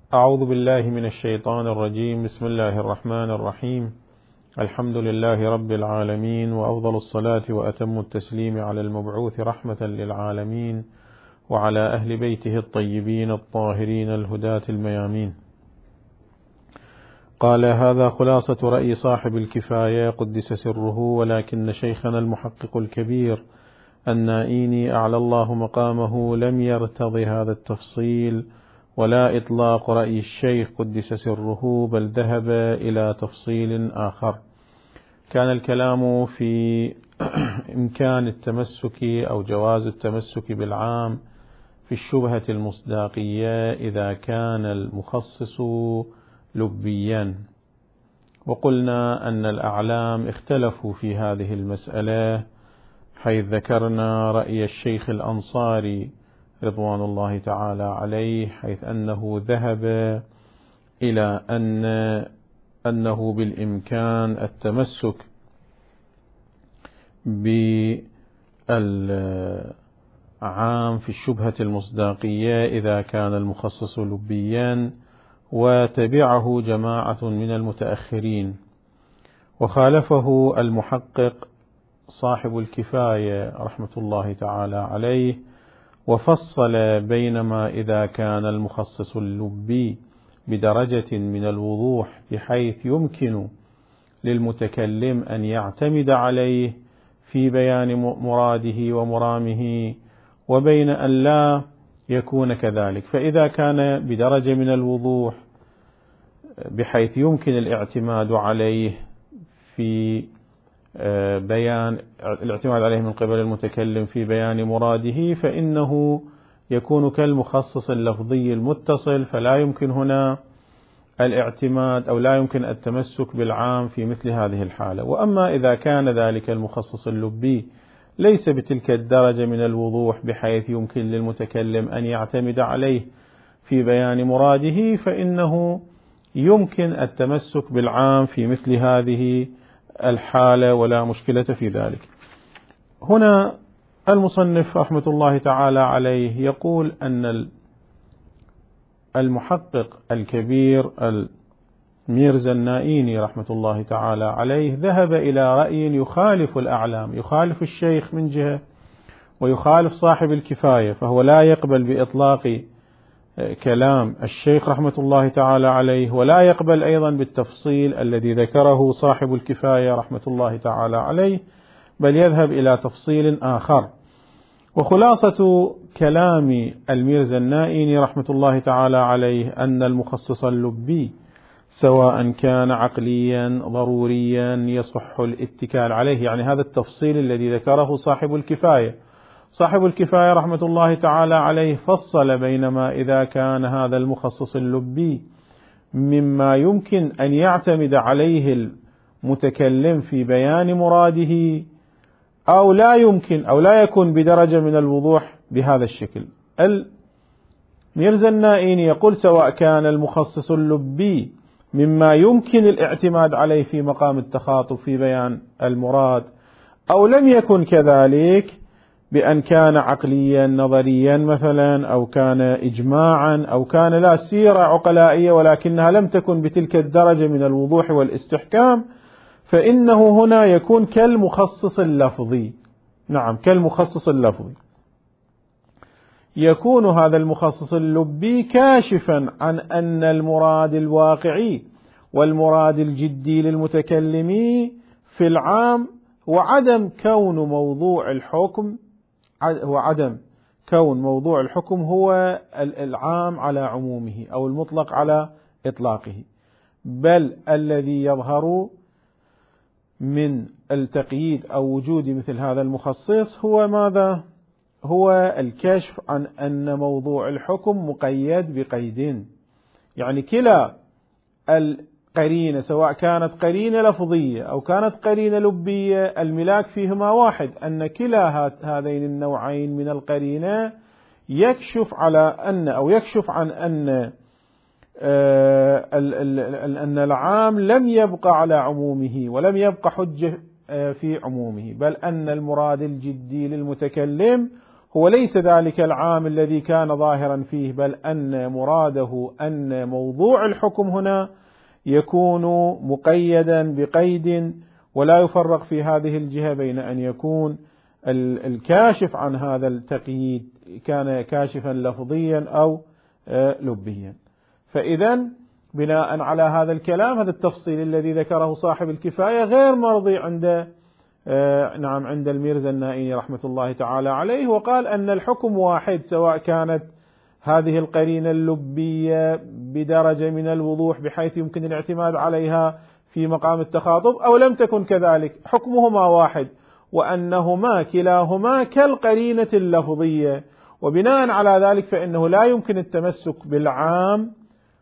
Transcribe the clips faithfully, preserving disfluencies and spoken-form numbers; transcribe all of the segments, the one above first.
أعوذ بالله من الشيطان الرجيم. بسم الله الرحمن الرحيم. الحمد لله رب العالمين، وأفضل الصلاة وأتم التسليم على المبعوث رحمة للعالمين وعلى أهل بيته الطيبين الطاهرين الهداة الميامين. قال: هذا خلاصة رأي صاحب الكفاية قدس سره، ولكن شيخنا المحقق الكبير النائيني أعلى الله مقامه لم يرتضي هذا التفصيل ولا إطلاق رأي الشيخ قدس سره، بل ذهب إلى تفصيل آخر. كان الكلام في إمكان التمسك أو جواز التمسك بالعام في الشبهة المصداقية إذا كان المخصص لبيا، وقلنا أن الأعلام اختلفوا في هذه المسألة، حيث ذكرنا رأي الشيخ الأنصاري رضوان الله تعالى عليه، حيث أنه ذهب إلى أن أنه بالإمكان التمسك بالعام في الشبهة المصداقية إذا كان المخصص لبيا، وتبعه جماعة من المتأخرين، وخالفه المحقق صاحب الكفاية رحمة الله تعالى عليه، وفصل بينما إذا كان المخصص اللبي بدرجة من الوضوح بحيث يمكن للمتكلم أن يعتمد عليه في بيان مراده ومرامه، وبين أن لا يكون كذلك. فإذا كان بدرجة من الوضوح بحيث يمكن الاعتماد عليه في بيان الاعتماد عليه من قبل المتكلم في بيان مراده، فإنه يكون كالمخصص اللفظي المتصل، فلا يمكن هنا الاعتماد أو لا يمكن التمسك بالعام في مثل هذه الحالة. وأما إذا كان ذلك المخصص اللبي ليس بتلك الدرجة من الوضوح بحيث يمكن للمتكلم أن يعتمد عليه في بيان مراده، فإنه يمكن التمسك بالعام في مثل هذه الحالة ولا مشكلة في ذلك. هنا المصنف رحمة الله تعالى عليه يقول أن المحقق الكبير الميرزا النائيني رحمة الله تعالى عليه ذهب إلى رأي يخالف الأعلام، يخالف الشيخ من جهة ويخالف صاحب الكفاية، فهو لا يقبل بإطلاق كلام الشيخ رحمة الله تعالى عليه، ولا يقبل أيضا بالتفصيل الذي ذكره صاحب الكفاية رحمة الله تعالى عليه، بل يذهب إلى تفصيل آخر. وخلاصة كلام الميرزا النائيني رحمة الله تعالى عليه أن المخصص اللبي سواء كان عقليا ضروريا يصح الاتكال عليه، يعني هذا التفصيل الذي ذكره صاحب الكفاية. صاحب الكفاية رحمة الله تعالى عليه فصل بينما إذا كان هذا المخصص اللبي مما يمكن أن يعتمد عليه المتكلم في بيان مراده، أو لا يمكن أو لا يكون بدرجة من الوضوح بهذا الشكل. الميرزا النائيني يقول سواء كان المخصص اللبي مما يمكن الاعتماد عليه في مقام التخاطب في بيان المراد، أو لم يكن كذلك بأن كان عقليا نظريا مثلا، أو كان إجماعا، أو كان لا سيرة عقلائية ولكنها لم تكن بتلك الدرجة من الوضوح والاستحكام، فإنه هنا يكون كالمخصص اللفظي. نعم، كالمخصص اللفظي. يكون هذا المخصص اللبي كاشفا عن أن المراد الواقعي والمراد الجدي للمتكلم في العام وعدم كون موضوع الحكم هو عدم كون موضوع الحكم هو العام على عمومه أو المطلق على إطلاقه، بل الذي يظهر من التقييد أو وجود مثل هذا المخصص هو ماذا؟ هو الكشف عن أن موضوع الحكم مقيد بقيد، يعني كلا القرينة سواء كانت قرينة لفظية أو كانت قرينة لبية الملاك فيهما واحد، أن كلا هذين النوعين من القرينة يكشف على أن أو يكشف عن أن أن العام لم يبقى على عمومه ولم يبقى حجة في عمومه، بل أن المراد الجدي للمتكلم هو ليس ذلك العام الذي كان ظاهرا فيه، بل أن مراده أن موضوع الحكم هنا يكون مقيدا بقيد، ولا يفرق في هذه الجهة بين أن يكون الكاشف عن هذا التقييد كان كاشفا لفظيا أو لبيا. فإذا بناء على هذا الكلام، هذا التفصيل الذي ذكره صاحب الكفاية غير مرضي عند نعم عند الميرزا النائيني رحمة الله تعالى عليه، وقال أن الحكم واحد، سواء كانت هذه القرينة اللبية بدرجة من الوضوح بحيث يمكن الاعتماد عليها في مقام التخاطب أو لم تكن كذلك، حكمهما واحد، وأنهما كلاهما كالقرينة اللفظية. وبناء على ذلك فإنه لا يمكن التمسك بالعام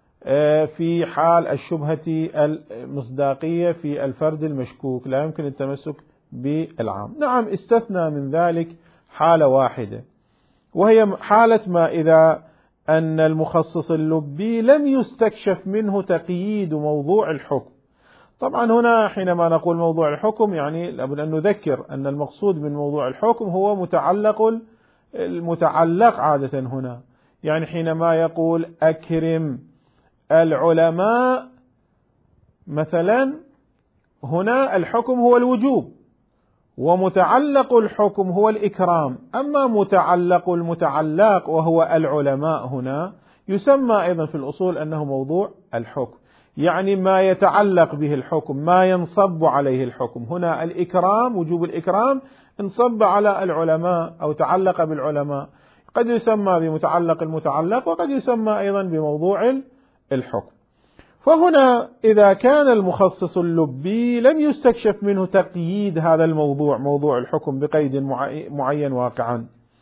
في حال الشبهة المصداقية في الفرد المشكوك، لا يمكن التمسك بالعام. نعم استثنى من ذلك حالة واحدة، وهي حالة ما إذا أن المخصص اللبي لم يستكشف منه تقييد موضوع الحكم. طبعا هنا حينما نقول موضوع الحكم يعني لابد أن نذكر أن المقصود من موضوع الحكم هو متعلق المتعلق عادة هنا، يعني حينما يقول أكرم العلماء مثلا، هنا الحكم هو الوجوب ومتعلق الحكم هو الإكرام. أما متعلق المتعلق وهو العلماء هنا يسمى أيضا في الأصول أنه موضوع الحكم، يعني ما يتعلق به الحكم، ما ينصب عليه الحكم. هنا الإكرام، وجوب الإكرام انصب على العلماء أو تعلق بالعلماء، قد يسمى بمتعلق المتعلق وقد يسمى أيضا بموضوع الحكم. فهنا إذا كان المخصص اللبي لم يستكشف منه تقييد هذا الموضوع، موضوع الحكم بقيد معين واقعا،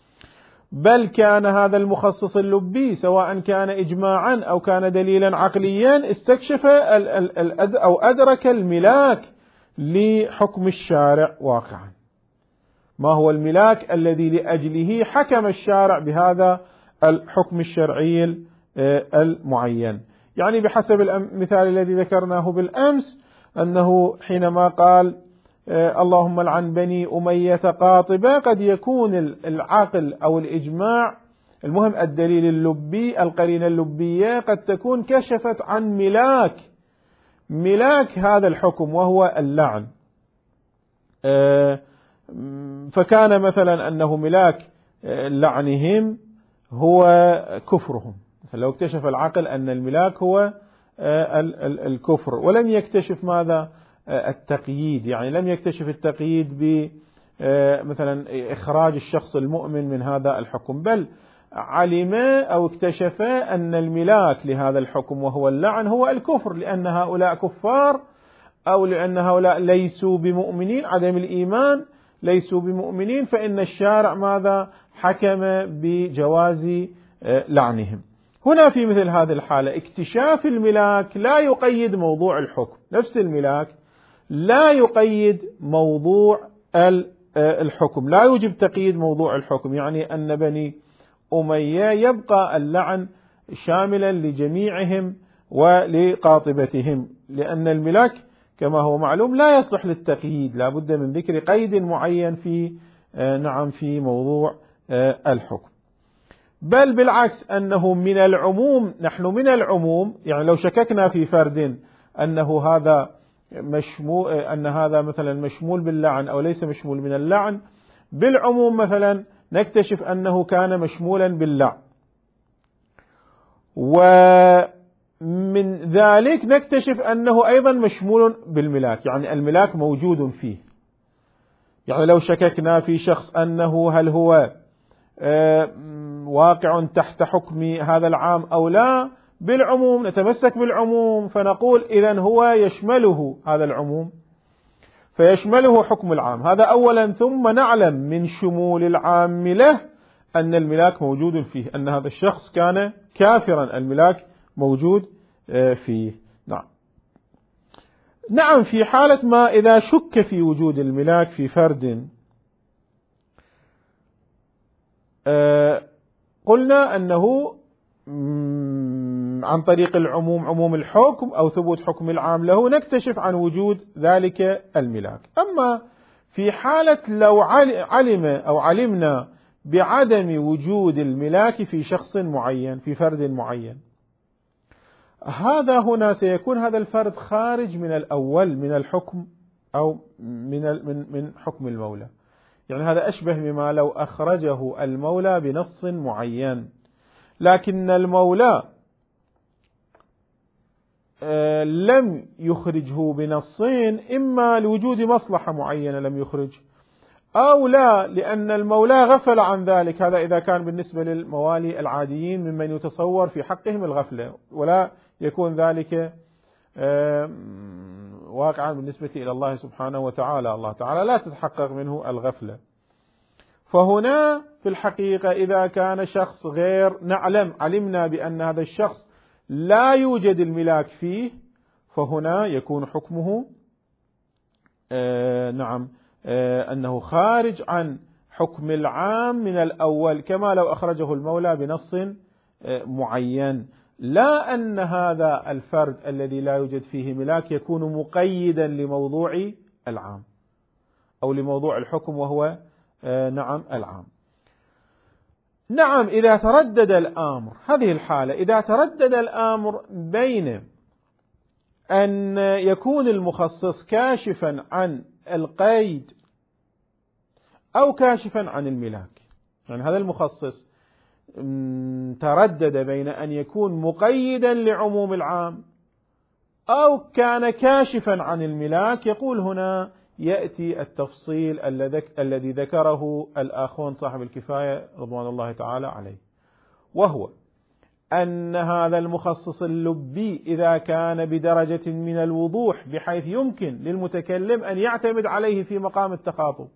بل كان هذا المخصص اللبي سواء كان إجماعا أو كان دليلا عقليا استكشف أو أدرك الملاك لحكم الشارع واقعا. ما هو الملاك الذي لأجله حكم الشارع بهذا الحكم الشرعي المعين؟ يعني بحسب المثال الذي ذكرناه بالأمس، أنه حينما قال اللهم لعن بني أمية قاطبة، قد يكون العقل أو الإجماع، المهم الدليل اللبي، القرينة اللبية قد تكون كشفت عن ملاك ملاك هذا الحكم وهو اللعن، فكان مثلا أنه ملاك لعنهم هو كفرهم. فلو اكتشف العقل أن الملاك هو الكفر ولم يكتشف ماذا؟ التقييد، يعني لم يكتشف التقييد بمثلا إخراج الشخص المؤمن من هذا الحكم، بل علم أو اكتشف أن الملاك لهذا الحكم وهو اللعن هو الكفر، لأن هؤلاء كفار أو لأن هؤلاء ليسوا بمؤمنين، عدم الإيمان، ليسوا بمؤمنين، فإن الشارع ماذا؟ حكم بجواز لعنهم. هنا في مثل هذه الحالة اكتشاف الملاك لا يقيد موضوع الحكم، نفس الملاك لا يقيد موضوع الحكم، لا يوجب تقييد موضوع الحكم، يعني أن بني أمية يبقى اللعن شاملا لجميعهم ولقاطبتهم، لأن الملاك كما هو معلوم لا يصلح للتقييد، لا بد من ذكر قيد معين في نعم في موضوع الحكم. بل بالعكس أنه من العموم، نحن من العموم، يعني لو شككنا في فرد أنه هذا مشمول، أن هذا مثلا مشمول باللعن أو ليس مشمول من اللعن، بالعموم مثلا نكتشف أنه كان مشمولا باللعن، ومن ذلك نكتشف أنه أيضا مشمول بالملاك، يعني الملاك موجود فيه. يعني لو شككنا في شخص أنه هل هو واقع تحت حكم هذا العام أو لا، بالعموم نتمسك بالعموم فنقول إذن هو يشمله هذا العموم، فيشمله حكم العام، هذا أولا. ثم نعلم من شمول العام له أن الملاك موجود فيه، أن هذا الشخص كان كافرا، الملاك موجود فيه. نعم نعم في حالة ما إذا شك في وجود الملاك في فرد، قلنا أنه عن طريق العموم، عموم الحكم أو ثبوت حكم العام له، نكتشف عن وجود ذلك الملاك. أما في حالة لو علم أو علمنا بعدم وجود الملاك في شخص معين، في فرد معين. هذا هنا سيكون هذا الفرد خارج من الأول من الحكم أو من من من حكم المولى. يعني هذا أشبه بما لو أخرجه المولى بنص معين، لكن المولى لم يخرجه بنصين، إما لوجود مصلحة معينة لم يخرج، أو لا لأن المولى غفل عن ذلك. هذا إذا كان بالنسبة للموالي العاديين ممن يتصور في حقهم الغفلة، ولا يكون ذلك واقعا بالنسبة إلى الله سبحانه وتعالى. الله تعالى لا تتحقق منه الغفلة. فهنا في الحقيقة إذا كان شخص غير نعلم علمنا بأن هذا الشخص لا يوجد الملاك فيه، فهنا يكون حكمه آه نعم آه أنه خارج عن حكم العام من الأول، كما لو أخرجه المولى بنص آه معين. لا أن هذا الفرد الذي لا يوجد فيه ملاك يكون مقيدا لموضوع العام أو لموضوع الحكم وهو آه نعم العام. نعم إذا تردد الأمر، هذه الحالة إذا تردد الأمر بين أن يكون المخصص كاشفا عن القيد أو كاشفا عن الملاك، يعني هذا المخصص تردد بين أن يكون مقيدا لعموم العام أو كان كاشفا عن الملاك، يقول هنا يأتي التفصيل الذي ذكره الآخون صاحب الكفاية رضوان الله تعالى عليه، وهو أن هذا المخصص اللبي إذا كان بدرجة من الوضوح بحيث يمكن للمتكلم أن يعتمد عليه في مقام التخاطب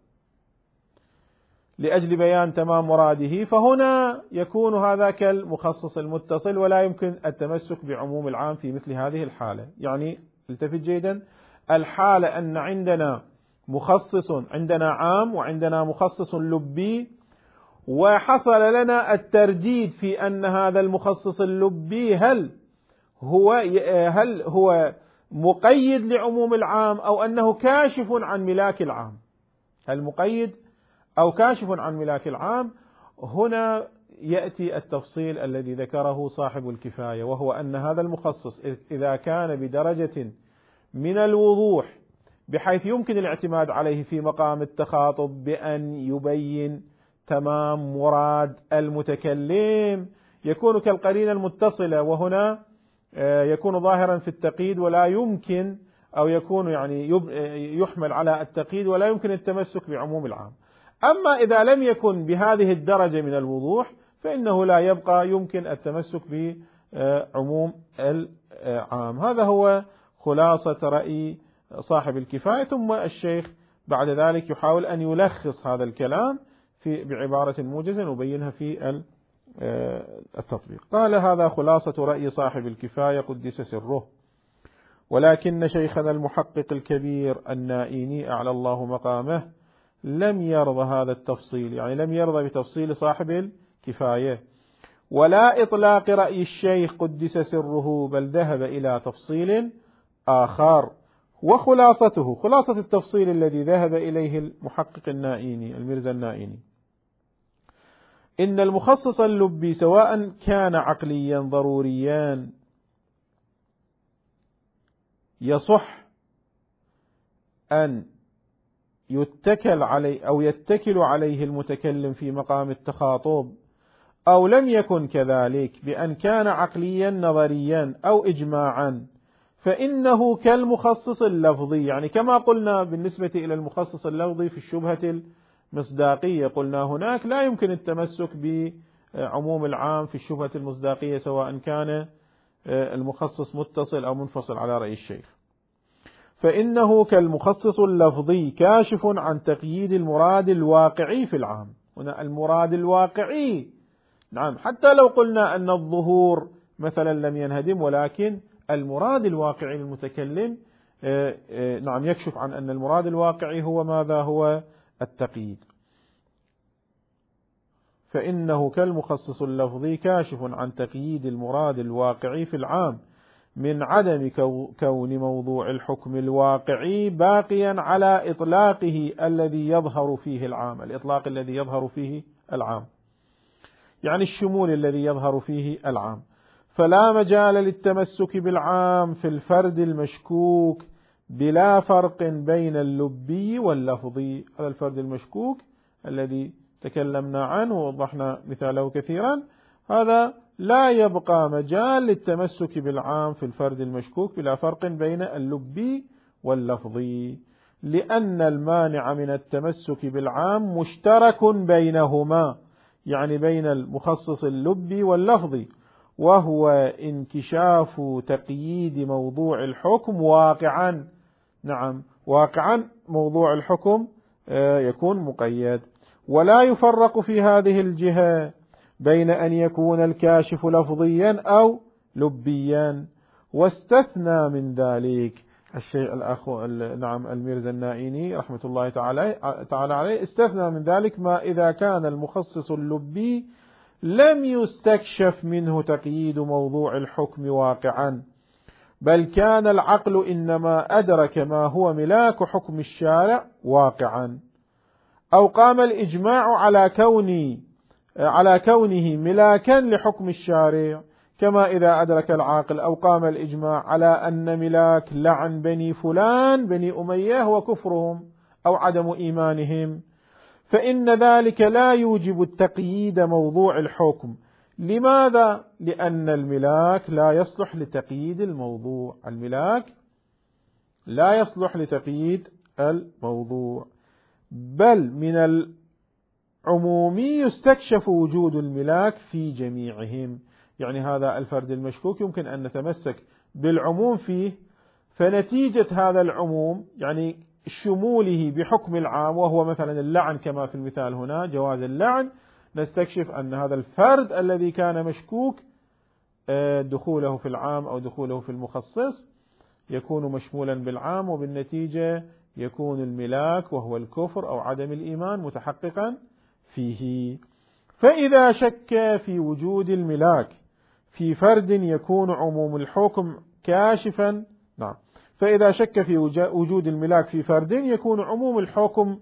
لأجل بيان تمام مراده، فهنا يكون هذا كالمخصص المتصل ولا يمكن التمسك بعموم العام في مثل هذه الحالة. يعني التفت جيدا، الحالة أن عندنا مخصص، عندنا عام وعندنا مخصص لبي، وحصل لنا الترديد في أن هذا المخصص اللبي هل هو هل هو مقيد لعموم العام أو أنه كاشف عن ملاك العام، هل مقيد أو كاشف عن ملاك العام. هنا يأتي التفصيل الذي ذكره صاحب الكفاية، وهو أن هذا المخصص إذا كان بدرجة من الوضوح بحيث يمكن الاعتماد عليه في مقام التخاطب بأن يبين تمام مراد المتكلم، يكون كالقرينة المتصلة، وهنا يكون ظاهرا في التقييد ولا يمكن أو يكون يعني يحمل على التقييد ولا يمكن التمسك بعموم العام. أما إذا لم يكن بهذه الدرجة من الوضوح فإنه لا يبقى يمكن التمسك بعموم العام. هذا هو خلاصة رأي صاحب الكفاية. ثم الشيخ بعد ذلك يحاول أن يلخص هذا الكلام في بعبارة موجزة وبينها في التطبيق. قال: هذا خلاصة رأي صاحب الكفاية قدس سره، ولكن شيخنا المحقق الكبير النائيني أعلى الله مقامه لم يرضى هذا التفصيل، يعني لم يرضى بتفصيل صاحب الكفاية ولا إطلاق رأي الشيخ قدس سره، بل ذهب إلى تفصيل آخر. وخلاصته خلاصة التفصيل الذي ذهب إليه المحقق النائيني الميرزا النائيني: إن المخصص اللبي سواء كان عقليا ضروريا يصح أن يتكل عليه أو يتكل عليه المتكلم في مقام التخاطب، أو لم يكن كذلك بأن كان عقليا نظريا أو إجماعا، فإنه كالمخصص اللفظي. يعني كما قلنا بالنسبة إلى المخصص اللفظي في الشبهة المصداقية، قلنا هناك لا يمكن التمسك بعموم العام في الشبهة المصداقية سواء كان المخصص متصل أو منفصل على رأي الشيخ، فإنه كالمخصص اللفظي كاشف عن تقييد المراد الواقعي في العام. هنا المراد الواقعي، نعم، حتى لو قلنا أن الظهور مثلا لم ينهدم، ولكن المراد الواقعي للمتكلم نعم يكشف عن أن المراد الواقعي هو ماذا؟ هو التقييد. فإنه كالمخصص اللفظي كاشف عن تقييد المراد الواقعي في العام من عدم كون موضوع الحكم الواقعي باقيا على إطلاقه الذي يظهر فيه العام، الإطلاق الذي يظهر فيه العام، يعني الشمول الذي يظهر فيه العام. فلا مجال للتمسك بالعام في الفرد المشكوك بلا فرق بين اللبي واللفظي. هذا الفرد المشكوك الذي تكلمنا عنه ووضحنا مثاله كثيرا، هذا لا يبقى مجال للتمسك بالعام في الفرد المشكوك بلا فرق بين اللبي واللفظي، لأن المانع من التمسك بالعام مشترك بينهما، يعني بين المخصص اللبي واللفظي، وهو انكشاف تقييد موضوع الحكم واقعا. نعم، واقعا موضوع الحكم يكون مقيد. ولا يفرق في هذه الجهة بين أن يكون الكاشف لفظيا أو لبيا. واستثنى من ذلك الشيخ الأخو نعم الميرزا النائيني رحمة الله تعالى تعالى عليه، استثنى من ذلك ما إذا كان المخصص اللبي لم يستكشف منه تقييد موضوع الحكم واقعا، بل كان العقل إنما أدرك ما هو ملاك حكم الشارع واقعا، أو قام الإجماع على كونه على كونه ملاكا لحكم الشارع، كما إذا أدرك العاقل أو قام الإجماع على أن ملاك لعن بني فلان بني أمية هو كفرهم أو عدم إيمانهم، فإن ذلك لا يوجب التقييد موضوع الحكم. لماذا؟ لأن الملاك لا يصلح لتقييد الموضوع، الملاك لا يصلح لتقييد الموضوع، بل من العموم يستكشف وجود الملاك في جميعهم. يعني هذا الفرد المشكوك يمكن أن نتمسك بالعموم فيه، فنتيجة هذا العموم يعني شموله بحكم العام وهو مثلا اللعن كما في المثال هنا جواز اللعن، نستكشف أن هذا الفرد الذي كان مشكوك دخوله في العام أو دخوله في المخصص يكون مشمولا بالعام، وبالنتيجة يكون الملاك وهو الكفر أو عدم الإيمان متحققا فيه. فإذا شك في وجود الملاك في فرد يكون عموم الحكم كاشفا نعم فإذا شك في وجود الملاك في فرد يكون عموم الحكم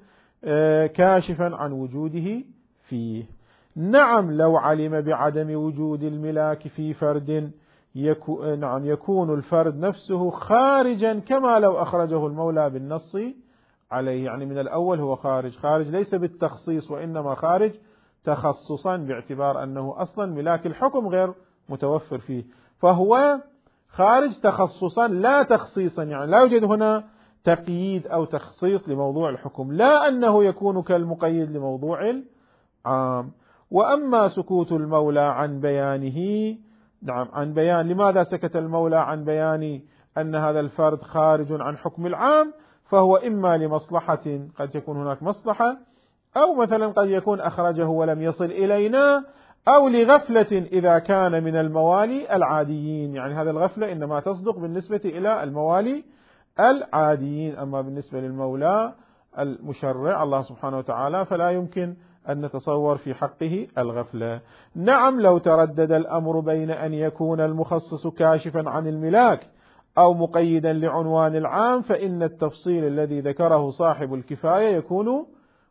كاشفا عن وجوده فيه. نعم، لو علم بعدم وجود الملاك في فرد يكون نعم يكون الفرد نفسه خارجا، كما لو أخرجه المولى بالنص عليه، يعني من الأول هو خارج، خارج ليس بالتخصيص وإنما خارج تخصصا، باعتبار أنه أصلا ملاك الحكم غير متوفر فيه، فهو خارج تخصصا لا تخصيصا، يعني لا يوجد هنا تقييد أو تخصيص لموضوع الحكم، لا أنه يكون كالمقيد لموضوع العام. وأما سكوت المولى عن بيانه نعم عن بيان لماذا سكت المولى عن بيان أن هذا الفرد خارج عن حكم العام، فهو إما لمصلحة، قد يكون هناك مصلحة، أو مثلا قد يكون أخرجه ولم يصل إلينا، أو لغفلة إذا كان من الموالي العاديين، يعني هذا الغفلة إنما تصدق بالنسبة إلى الموالي العاديين، أما بالنسبة للمولى المشرع الله سبحانه وتعالى فلا يمكن أن نتصور في حقه الغفلة. نعم، لو تردد الأمر بين أن يكون المخصص كاشفا عن الملاك أو مقيدا لعنوان العام، فإن التفصيل الذي ذكره صاحب الكفاية يكون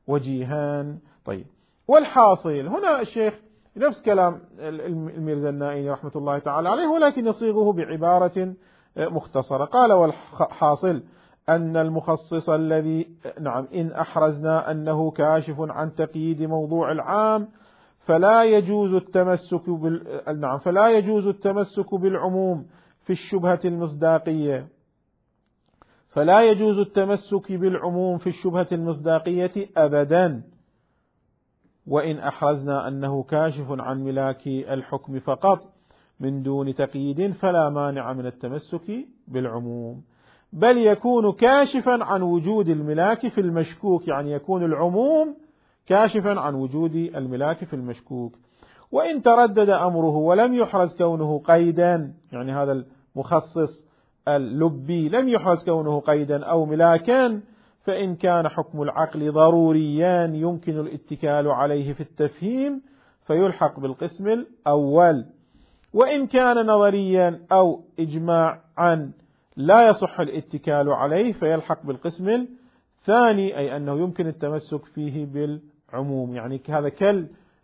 وجيها. طيب، والحاصل هنا الشيخ نفس كلام الميرزا النائيني رحمة الله تعالى عليه، ولكن يصيغه بعبارة مختصرة. قال: والحاصل أن المخصص الذي نعم إن أحرزنا أنه كاشف عن تقييد موضوع العام فلا يجوز التمسك بال نعم فلا يجوز التمسك بالعموم في الشبهة المصداقية فلا يجوز التمسك بالعموم في الشبهة المصداقية أبدا، وإن أحرزنا أنه كاشف عن ملاك الحكم فقط من دون تقييد فلا مانع من التمسك بالعموم، بل يكون كاشفا عن وجود الملاك في المشكوك، يعني يكون العموم كاشفا عن وجود الملاك في المشكوك. وإن تردد أمره ولم يحرز كونه قيدا، يعني هذا المخصص اللبي لم يحرز كونه قيدا أو ملاكا، فإن كان حكم العقل ضروريا يمكن الاتكال عليه في التفهيم فيلحق بالقسم الأول، وإن كان نظريا أو إجماعا لا يصح الاتكال عليه فيلحق بالقسم الثاني، أي أنه يمكن التمسك فيه بالعموم، يعني هذا كال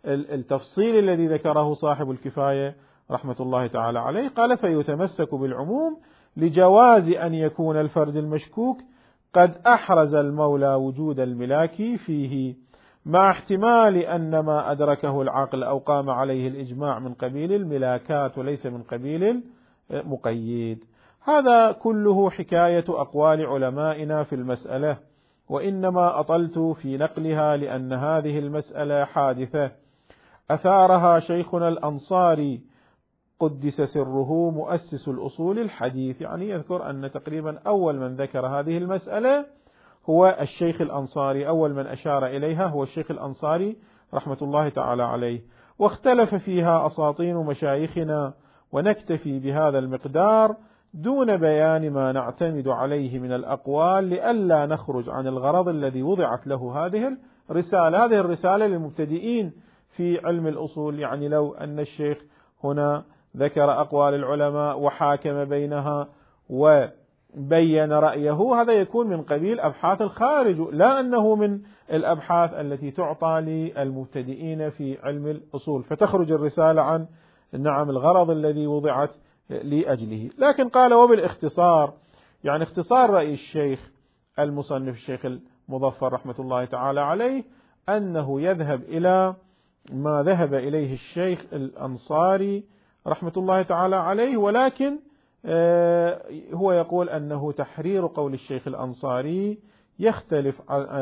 التفصيل الذي ذكره صاحب الكفاية رحمة الله تعالى عليه. قال فيتمسك بالعموم لجواز أن يكون الفرد المشكوك قد أحرز المولى وجود الملاك فيه، مع احتمال أن ما أدركه العقل أو قام عليه الإجماع من قبيل الملاكات وليس من قبيل المقيد. هذا كله حكاية أقوال علمائنا في المسألة، وإنما أطلت في نقلها لأن هذه المسألة حادثة أثارها شيخنا الأنصاري قدس سره مؤسس الأصول الحديث، يعني يذكر أن تقريبا أول من ذكر هذه المسألة هو الشيخ الأنصاري، أول من أشار إليها هو الشيخ الأنصاري رحمة الله تعالى عليه، واختلف فيها أساطين مشايخنا، ونكتفي بهذا المقدار دون بيان ما نعتمد عليه من الأقوال لئلا نخرج عن الغرض الذي وضعت له هذه الرسالة. هذه الرسالة للمبتدئين في علم الأصول، يعني لو أن الشيخ هنا ذكر أقوال العلماء وحاكم بينها وبين رأيه، هذا يكون من قبيل أبحاث الخارج، لا أنه من الأبحاث التي تعطى للمبتدئين في علم الأصول، فتخرج الرسالة عن نعم الغرض الذي وضعت لأجله. لكن قال وبالاختصار، يعني اختصار رأي الشيخ المصنف الشيخ المظفر رحمة الله تعالى عليه أنه يذهب إلى ما ذهب إليه الشيخ الأنصاري رحمة الله تعالى عليه، ولكن هو يقول أنه تحرير قول الشيخ الأنصاري يختلف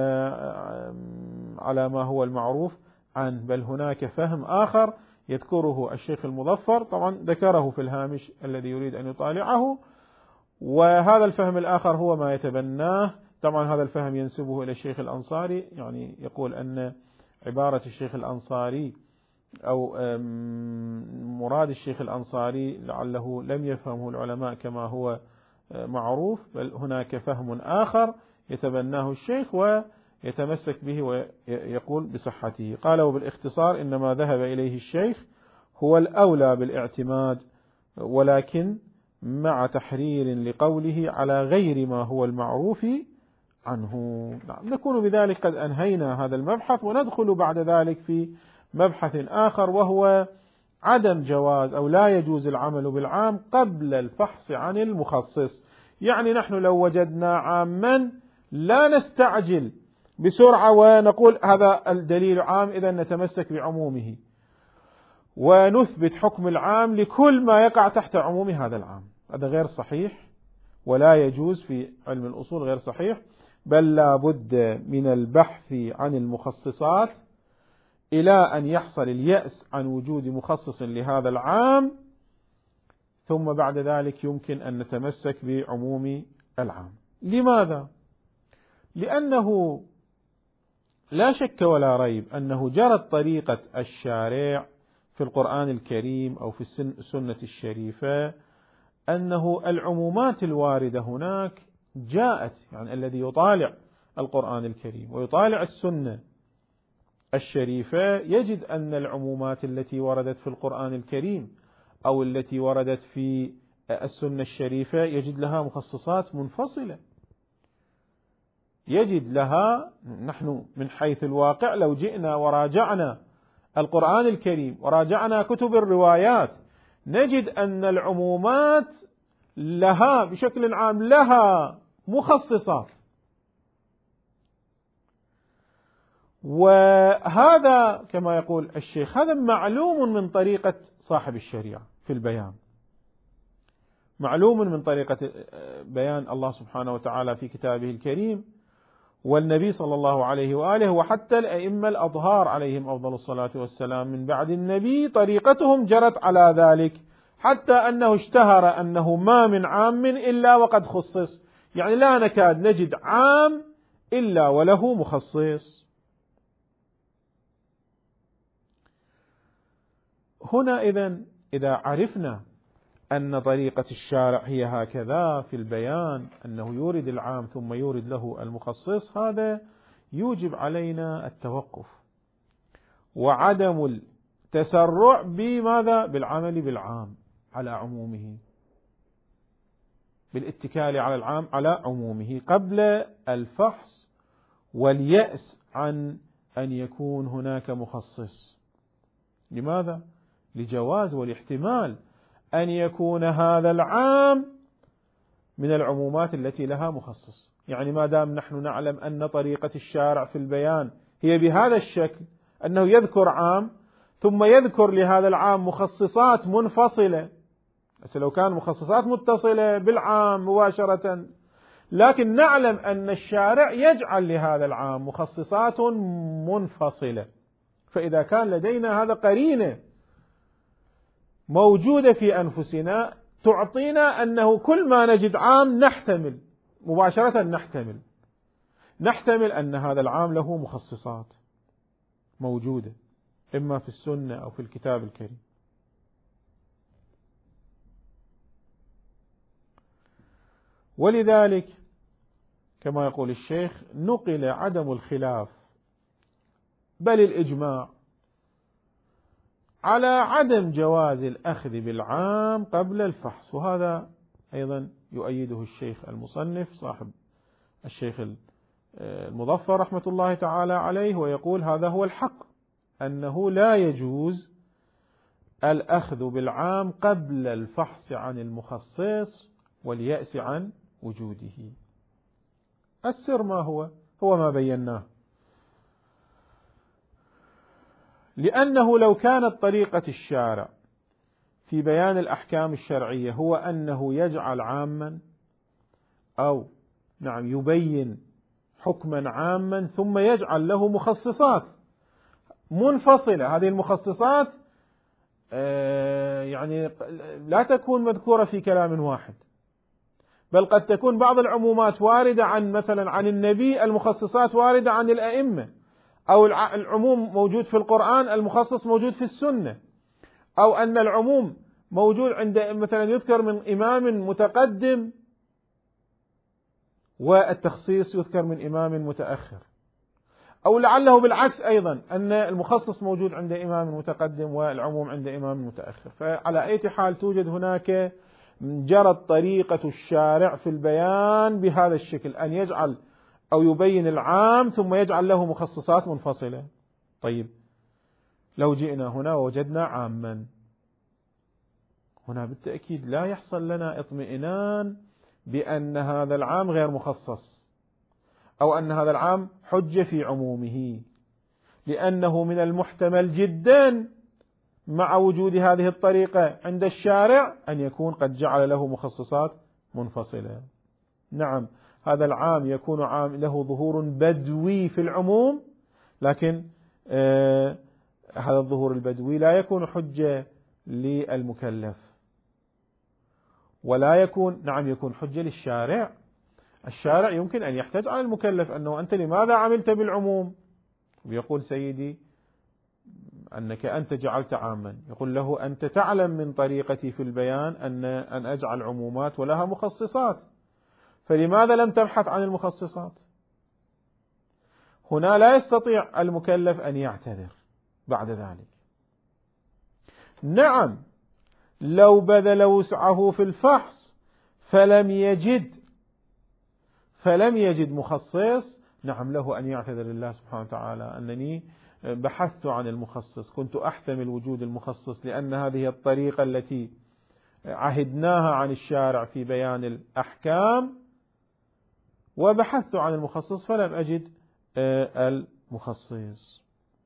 على ما هو المعروف عنه، بل هناك فهم آخر يذكره الشيخ المظفر، طبعا ذكره في الهامش الذي يريد أن يطالعه، وهذا الفهم الآخر هو ما يتبناه. طبعا هذا الفهم ينسبه إلى الشيخ الأنصاري، يعني يقول أن عبارة الشيخ الأنصاري أو مراد الشيخ الأنصاري لعله لم يفهمه العلماء كما هو معروف، بل هناك فهم آخر يتبناه الشيخ ويتمسك به ويقول بصحته. قال وبالاختصار إنما ذهب إليه الشيخ هو الأولى بالاعتماد، ولكن مع تحرير لقوله على غير ما هو المعروف عنه. نعم، نكون بذلك قد أنهينا هذا المبحث، وندخل بعد ذلك في مبحث آخر، وهو عدم جواز أو لا يجوز العمل بالعام قبل الفحص عن المخصص. يعني نحن لو وجدنا عاما لا نستعجل بسرعة ونقول هذا الدليل عام إذا نتمسك بعمومه ونثبت حكم العام لكل ما يقع تحت عموم هذا العام، هذا غير صحيح ولا يجوز في علم الأصول، غير صحيح، بل لا بد من البحث عن المخصصات إلى أن يحصل اليأس عن وجود مخصص لهذا العام، ثم بعد ذلك يمكن أن نتمسك بعموم العام. لماذا؟ لأنه لا شك ولا ريب أنه جرت طريقة الشارع في القرآن الكريم أو في السنة الشريفة أنه العمومات الواردة هناك جاءت، يعني الذي يطالع القرآن الكريم ويطالع السنة الشريفة يجد أن العمومات التي وردت في القرآن الكريم أو التي وردت في السنة الشريفة يجد لها مخصصات منفصلة، يجد لها. نحن من حيث الواقع لو جئنا وراجعنا القرآن الكريم وراجعنا كتب الروايات نجد أن العمومات لها بشكل عام لها مخصصات، وهذا كما يقول الشيخ هذا معلوم من طريقة صاحب الشريعة في البيان، معلوم من طريقة بيان الله سبحانه وتعالى في كتابه الكريم والنبي صلى الله عليه وآله، وحتى الأئمة الأطهار عليهم أفضل الصلاة والسلام من بعد النبي طريقتهم جرت على ذلك، حتى أنه اشتهر أنه ما من عام إلا وقد خصص، يعني لا نكاد نجد عام إلا وله مخصص. هنا إذن إذا عرفنا أن طريقة الشارع هي هكذا في البيان، أنه يورد العام ثم يورد له المخصص، هذا يوجب علينا التوقف وعدم التسرع بماذا؟ بالعمل بالعام على عمومه، بالاتكال على العام على عمومه قبل الفحص واليأس عن أن يكون هناك مخصص. لماذا؟ لجواز والاحتمال أن يكون هذا العام من العمومات التي لها مخصص. يعني ما دام نحن نعلم أن طريقة الشارع في البيان هي بهذا الشكل، أنه يذكر عام ثم يذكر لهذا العام مخصصات منفصلة، بس لو كان مخصصات متصلة بالعام مباشرة، لكن نعلم أن الشارع يجعل لهذا العام مخصصات منفصلة. فإذا كان لدينا هذا قرينة موجودة في أنفسنا تعطينا أنه كل ما نجد عام نحتمل مباشرة، نحتمل نحتمل أن هذا العام له مخصصات موجودة إما في السنة أو في الكتاب الكريم. ولذلك كما يقول الشيخ نقل عدم الخلاف بل الإجماع على عدم جواز الأخذ بالعام قبل الفحص، وهذا أيضا يؤيده الشيخ المصنف صاحب الشيخ المظفر رحمة الله تعالى عليه، ويقول هذا هو الحق، أنه لا يجوز الأخذ بالعام قبل الفحص عن المخصص واليأس عن وجوده. السر ما هو؟ هو ما بيناه، لأنه لو كانت طريقة الشارع في بيان الأحكام الشرعية هو أنه يجعل عاما أو نعم يبين حكما عاما ثم يجعل له مخصصات منفصلة، هذه المخصصات يعني لا تكون مذكورة في كلام واحد، بل قد تكون بعض العمومات واردة عن مثلا عن النبي، المخصصات واردة عن الأئمة، أو العموم موجود في القرآن المخصص موجود في السنة، أو أن العموم موجود عند مثلا يذكر من إمام متقدم والتخصيص يذكر من إمام متأخر، أو لعله بالعكس أيضا أن المخصص موجود عند إمام متقدم والعموم عند إمام متأخر. فعلى أي حال توجد هناك جرت طريقة الشارع في البيان بهذا الشكل، أن يجعل أو يبين العام ثم يجعل له مخصصات منفصلة. طيب لو جئنا هنا ووجدنا عاما، هنا بالتأكيد لا يحصل لنا اطمئنان بأن هذا العام غير مخصص أو أن هذا العام حجة في عمومه، لأنه من المحتمل جدا مع وجود هذه الطريقة عند الشارع أن يكون قد جعل له مخصصات منفصلة. نعم هذا العام يكون عام له ظهور بدوي في العموم، لكن آه هذا الظهور البدوي لا يكون حجة للمكلف، ولا يكون نعم يكون حجة للشارع. الشارع يمكن أن يحتج على المكلف أنه أنت لماذا عملت بالعموم، ويقول سيدي أنك أنت جعلت عاما، يقول له أنت تعلم من طريقتي في البيان أن أن أجعل عمومات ولها مخصصات، فلماذا لم تبحث عن المخصصات؟ هنا لا يستطيع المكلف أن يعتذر بعد ذلك. نعم لو بذل وسعه في الفحص فلم يجد فلم يجد مخصص، نعم له أن يعتذر لله سبحانه وتعالى أنني بحثت عن المخصص، كنت أحتمل وجود المخصص لأن هذه الطريقة التي عهدناها عن الشارع في بيان الأحكام، وبحثت عن المخصص فلم أجد المخصص.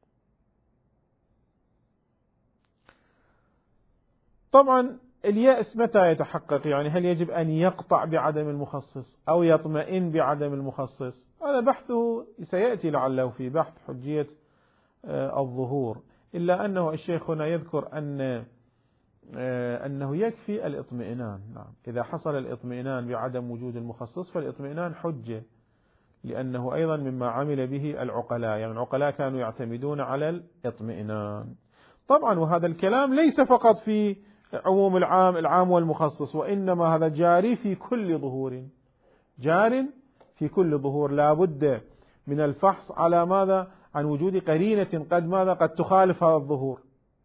طبعا اليأس متى يتحقق؟ يعني هل يجب أن يقطع بعدم المخصص أو يطمئن بعدم المخصص؟ هذا بحثه سيأتي لعله في بحث حجية الظهور، إلا أنه الشيخ هنا يذكر أن أنه يكفي الاطمئنان. نعم إذا حصل الاطمئنان بعدم وجود المخصص فالاطمئنان حجة، لأنه أيضا مما عمل به العقلاء، يعني العقلاء كانوا يعتمدون على الاطمئنان. طبعا وهذا الكلام ليس فقط في عموم العام العام والمخصص، وإنما هذا جاري في كل ظهور، جار في كل ظهور لا بد من الفحص على ماذا؟ عن وجود قرينة قد ماذا؟ قد تخالف هذا الظهور،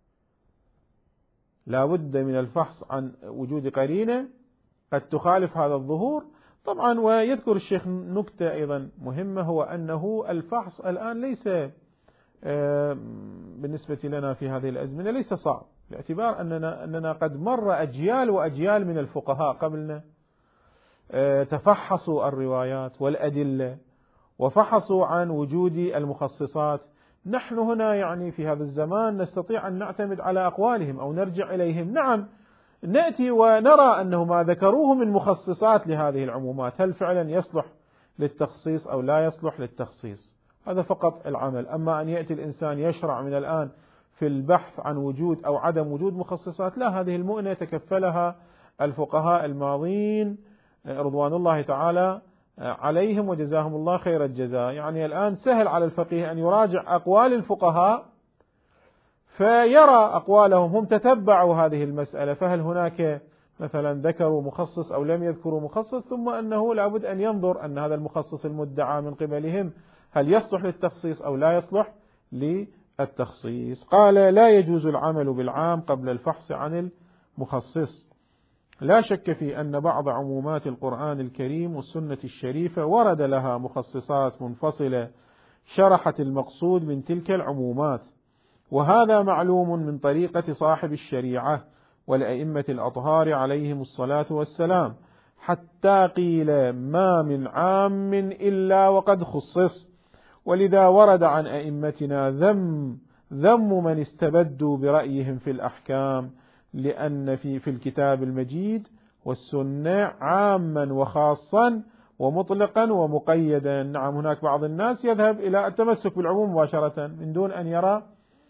لا بد من الفحص عن وجود قرينة قد تخالف هذا الظهور. طبعا ويذكر الشيخ نكتة أيضا مهمة، هو أنه الفحص الآن ليس بالنسبة لنا في هذه الأزمنة ليس صعب، باعتبار أننا, أننا قد مر أجيال وأجيال من الفقهاء قبلنا تفحصوا الروايات والأدلة وفحصوا عن وجود المخصصات. نحن هنا يعني في هذا الزمان نستطيع أن نعتمد على أقوالهم أو نرجع إليهم. نعم، نأتي ونرى أنه ما ذكروه من مخصصات لهذه العمومات هل فعلا يصلح للتخصيص أو لا يصلح للتخصيص، هذا فقط العمل. أما أن يأتي الإنسان يشرع من الآن في البحث عن وجود أو عدم وجود مخصصات، لا، هذه المؤنة تكفلها الفقهاء الماضين رضوان الله تعالى عليهم وجزاهم الله خير الجزاء. يعني الآن سهل على الفقيه أن يراجع أقوال الفقهاء فيرى أقوالهم، هم تتبعوا هذه المسألة، فهل هناك مثلا ذكروا مخصص أو لم يذكروا مخصص، ثم أنه لابد أن ينظر أن هذا المخصص المدعى من قبلهم هل يصلح للتخصيص أو لا يصلح للتخصيص. قال: لا يجوز العمل بالعام قبل الفحص عن المخصص. لا شك في أن بعض عمومات القرآن الكريم والسنة الشريفة ورد لها مخصصات منفصلة شرحت المقصود من تلك العمومات، وهذا معلوم من طريقة صاحب الشريعة والأئمة الأطهار عليهم الصلاة والسلام، حتى قيل ما من عام إلا وقد خصص. ولذا ورد عن أئمتنا ذم ذم من استبدوا برأيهم في الأحكام، لأن في في الكتاب المجيد والسنة عاما وخاصا ومطلقا ومقيدا. نعم، هناك بعض الناس يذهب إلى التمسك بالعموم مباشرة من دون أن يرى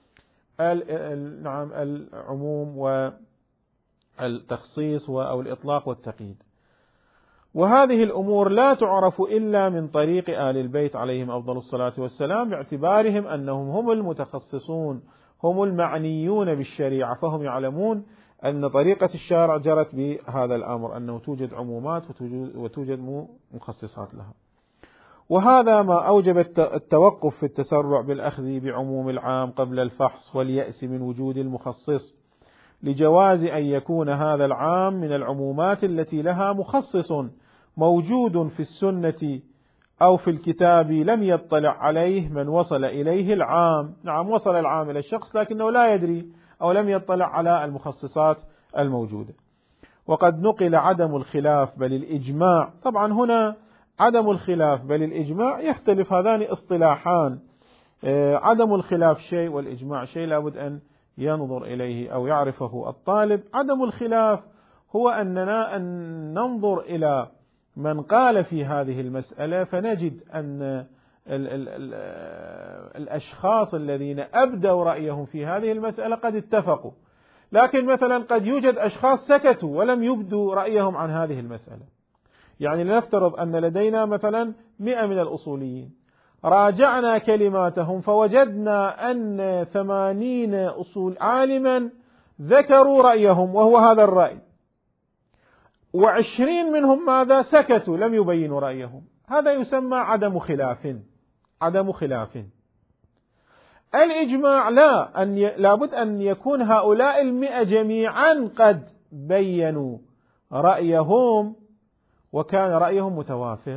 نعم العموم والتخصيص أو الإطلاق والتقييد. وهذه الأمور لا تعرف إلا من طريق آل البيت عليهم أفضل الصلاة والسلام، باعتبارهم أنهم هم المتخصصون، هم المعنيون بالشريعة، فهم يعلمون أن طريقة الشارع جرت بهذا الأمر، أنه توجد عمومات وتوجد مخصصات لها. وهذا ما أوجب التوقف في التسرع بالأخذ بعموم العام قبل الفحص واليأس من وجود المخصص، لجواز أن يكون هذا العام من العمومات التي لها مخصص موجود في السنة أو في الكتاب لم يطلع عليه من وصل إليه العام. نعم، وصل العام إلى الشخص لكنه لا يدري أو لم يطلع على المخصصات الموجودة. وقد نقل عدم الخلاف بل الإجماع. طبعا هنا عدم الخلاف بل الإجماع يختلف، هذان اصطلاحان، عدم الخلاف شيء والإجماع شيء لابد أن ينظر إليه أو يعرفه الطالب. عدم الخلاف هو أننا أن ننظر إلى من قال في هذه المسألة فنجد أن ال ال ال الأشخاص الذين أبدوا رأيهم في هذه المسألة قد اتفقوا، لكن مثلا قد يوجد أشخاص سكتوا ولم يبدوا رأيهم عن هذه المسألة. يعني لنفترض أن لدينا مثلا مئة من الأصوليين، راجعنا كلماتهم فوجدنا أن ثمانين أصول عالما ذكروا رأيهم وهو هذا الرأي، وعشرين منهم ماذا؟ سكتوا لم يبينوا رأيهم. هذا يسمى عدم خلاف. عدم خلاف. الإجماع لا، أن ي... لابد أن يكون هؤلاء المئة جميعا قد بينوا رأيهم وكان رأيهم متوافق،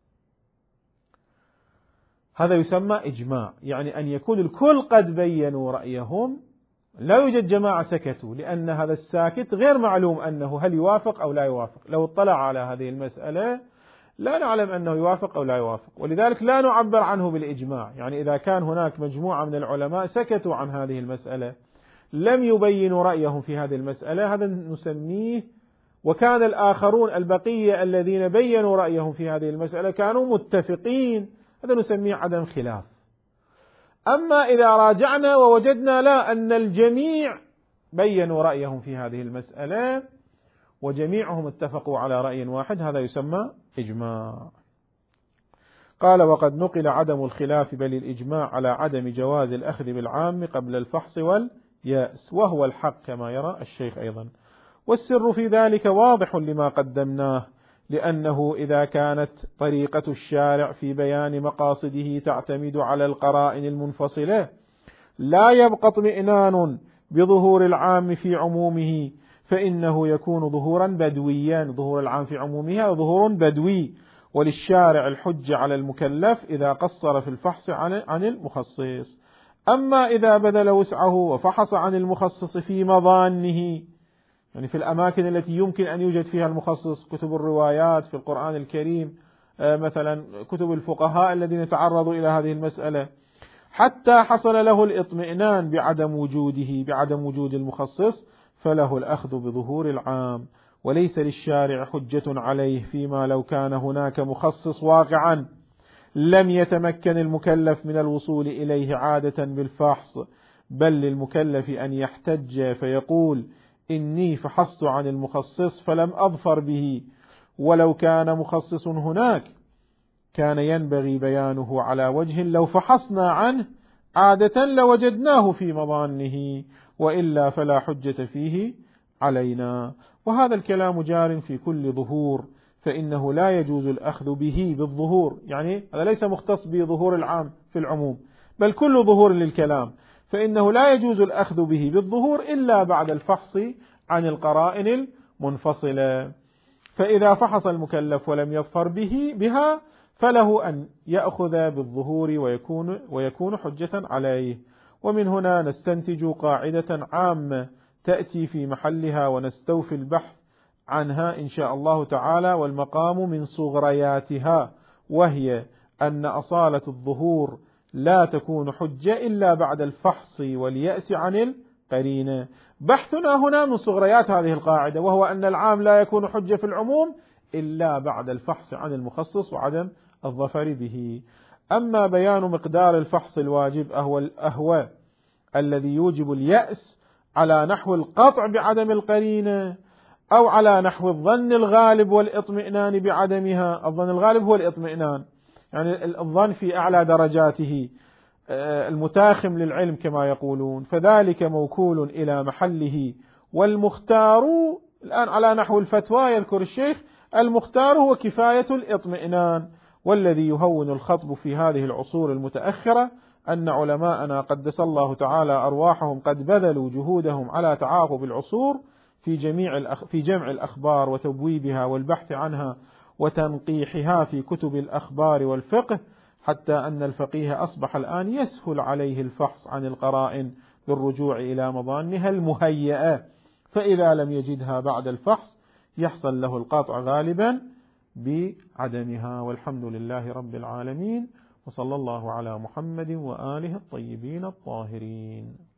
هذا يسمى إجماع. يعني أن يكون الكل قد بينوا رأيهم، لا يوجد جماعة سكتوا، لأن هذا الساكت غير معلوم أنه هل يوافق أو لا يوافق. لو اطلع على هذه المسألة لا نعلم أنه يوافق أو لا يوافق، ولذلك لا نعبر عنه بالإجماع. يعني إذا كان هناك مجموعة من العلماء سكتوا عن هذه المسألة لم يبينوا رأيهم في هذه المسألة، هذا نسميه، وكان الآخرون البقية الذين بينوا رأيهم في هذه المسألة كانوا متفقين، هذا نسميه عدم خلاف. أما إذا راجعنا ووجدنا لا، أن الجميع بينوا رأيهم في هذه المسألة وجميعهم اتفقوا على رأي واحد، هذا يسمى إجماع. قال: وقد نقل عدم الخلاف بل الإجماع على عدم جواز الأخذ بالعام قبل الفحص واليأس، وهو الحق كما يرى الشيخ أيضا. والسر في ذلك واضح لما قدمناه، لأنه إذا كانت طريقة الشارع في بيان مقاصده تعتمد على القرائن المنفصلة لا يبقى اطمئنان بظهور العام في عمومه، فإنه يكون ظهورا بدويا، ظهور العام في عمومها ظهور بدوي، وللشارع الحجة على المكلف إذا قصر في الفحص عن المخصص. أما إذا بذل وسعه وفحص عن المخصص في مظانه، يعني في الأماكن التي يمكن أن يوجد فيها المخصص، كتب الروايات في القرآن الكريم، مثلا كتب الفقهاء الذين تعرضوا إلى هذه المسألة، حتى حصل له الاطمئنان بعدم وجوده بعدم وجود المخصص، فله الأخذ بظهور العام، وليس للشارع حجة عليه فيما لو كان هناك مخصص واقعا لم يتمكن المكلف من الوصول إليه عادة بالفحص، بل للمكلف أن يحتج فيقول إني فحصت عن المخصص فلم أظفر به، ولو كان مخصص هناك كان ينبغي بيانه على وجه لو فحصنا عنه عادة لوجدناه في مظانه، وإلا فلا حجة فيه علينا. وهذا الكلام جار في كل ظهور، فإنه لا يجوز الأخذ به بالظهور، يعني هذا ليس مختص بظهور العام في العموم، بل كل ظهور للكلام، فإنه لا يجوز الأخذ به بالظهور إلا بعد الفحص عن القرائن المنفصلة. فإذا فحص المكلف ولم يظفر به بها فله أن يأخذ بالظهور ويكون, ويكون حجة عليه. ومن هنا نستنتج قاعدة عامة تأتي في محلها ونستوفي البحث عنها إن شاء الله تعالى، والمقام من صغرياتها، وهي أن أصالة الظهور لا تكون حجة إلا بعد الفحص واليأس عن القرينة. بحثنا هنا من صغريات هذه القاعدة، وهو أن العام لا يكون حجة في العموم إلا بعد الفحص عن المخصص وعدم الظفر به. أما بيان مقدار الفحص الواجب أهو الأهوى الذي يوجب اليأس على نحو القطع بعدم القرينة، أو على نحو الظن الغالب والاطمئنان بعدمها. الظن الغالب هو الاطمئنان، يعني الظن في أعلى درجاته المتاخم للعلم كما يقولون، فذلك موكول إلى محله. والمختار الآن على نحو الفتوى يذكر الشيخ المختار هو كفاية الاطمئنان. والذي يهون الخطب في هذه العصور المتأخرة أن علماءنا قدس الله تعالى أرواحهم قد بذلوا جهودهم على تعاقب العصور في جميع الأخ في جمع الأخبار وتبويبها والبحث عنها وتنقيحها في كتب الأخبار والفقه، حتى أن الفقيه أصبح الآن يسهل عليه الفحص عن القرائن بالرجوع إلى مظانها المهيئة، فإذا لم يجدها بعد الفحص يحصل له القطع غالبا بعدمها. والحمد لله رب العالمين، وصلى الله على محمد وآله الطيبين الطاهرين.